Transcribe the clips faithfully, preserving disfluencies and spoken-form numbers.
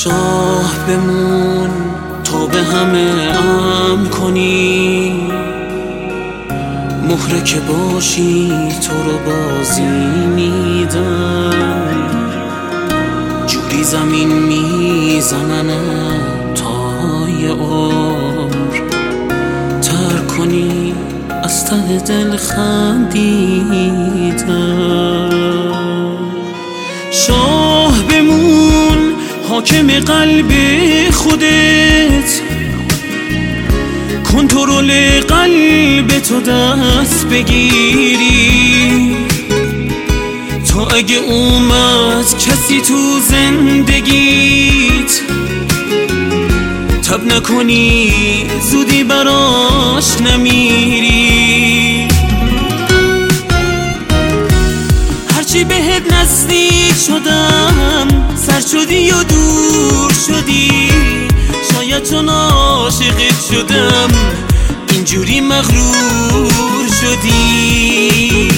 شاه بمون تا به همه امن کنی، مهره که باشی تو رو بازی میدن، جوری زمین میزنن تا یه عمر تر کنی از ته دل خندیدن. شاه بمون حاکم قلب خودت، کنترل قلب تو دست بگیری، تا اگه اومد کسی تو زندگیت تب نکنی زودی براش نمیری. هرچی بهت نزدیک شدم سر شدی و دور شدی، شاید چون عاشقت شدم اینجوری مغرور شدی.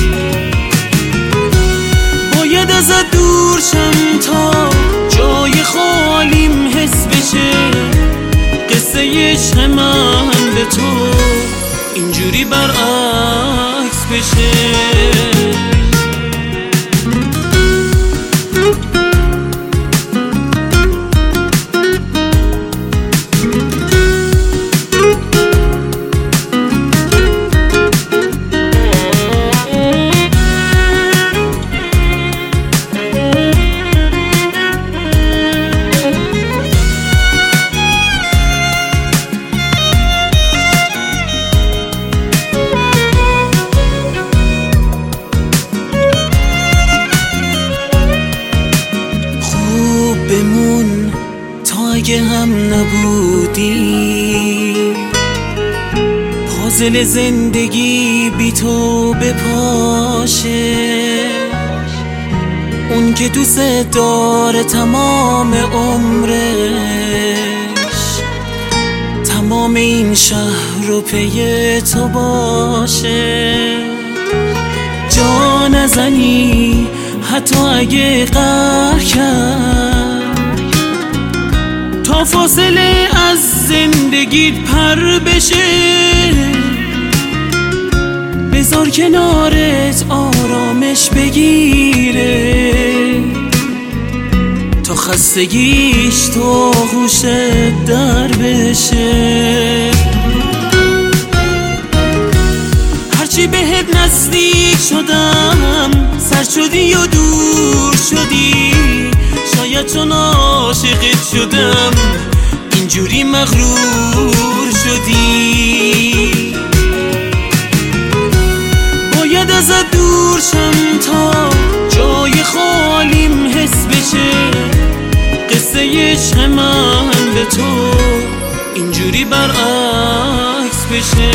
باید ازت دور شم تا جای خالیم حس بشه، قصه عشق من به تو اینجوری برعکس بشه. بمون تا اگه هم نبودی، پازل زندگی بی تو بپاشه. اون که دوست داره تمام عمرش تمام این شهر رو پی تو باشه. جا نزنی حتی اگه قهر کرد، تا فاصله از زندگیت پر بشه. بذار کنارت آرامش بگیره، تا خستگیش تو غوشت در بشه. هرچی بهت نزدیک شدم سر شدی و دور شدی، شاید چون عاشقت شدم اینجوری مغرور شدی. باید ازت دور شم تا جای خالیم حس بشه، قصه عشق من به تو اینجوری برعکس بشه.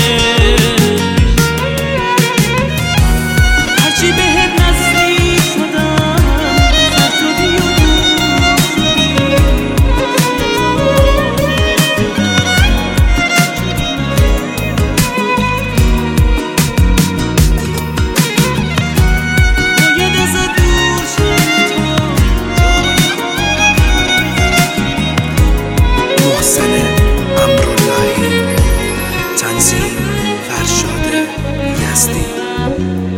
تنظیم فرشاد یزدی.